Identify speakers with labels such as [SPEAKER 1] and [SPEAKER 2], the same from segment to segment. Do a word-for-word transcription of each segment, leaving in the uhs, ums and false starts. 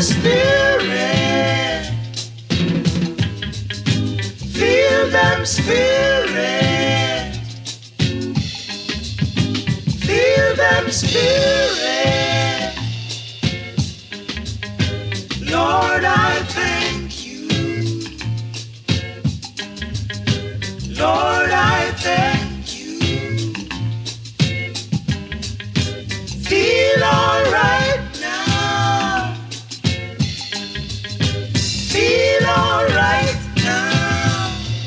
[SPEAKER 1] spirit. Feel them spirit. Feel them spirit. Lord, I thank you. Lord, I thank you. Feel alright now. Feel alright now.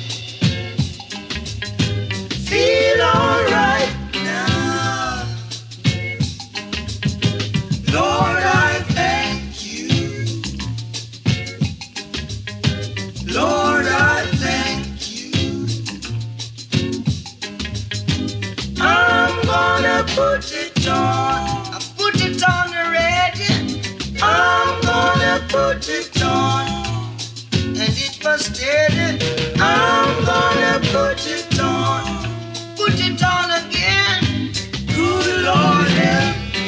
[SPEAKER 1] Feel alright now. Lord, I thank you. Lord, I thank you. I'm gonna put it on. I put it on already. I'm gonna put it on. And it was steady. I'm gonna put it on. Put it on again. Good Lord help me.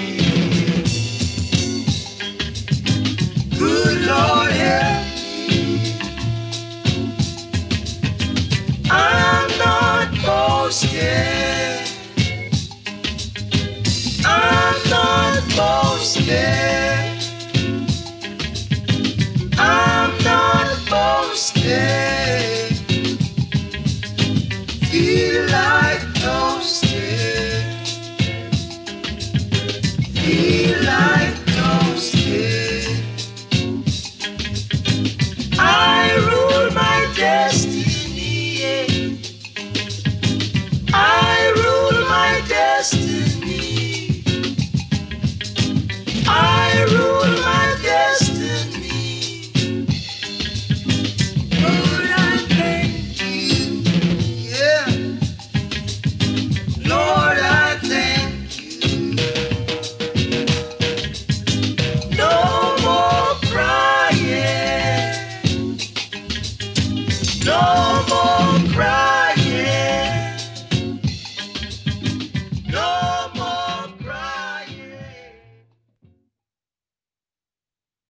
[SPEAKER 1] Good Lord help me. I'm not boasting. I'm not boasting. I'm not boasting. Feel like toasting. Feel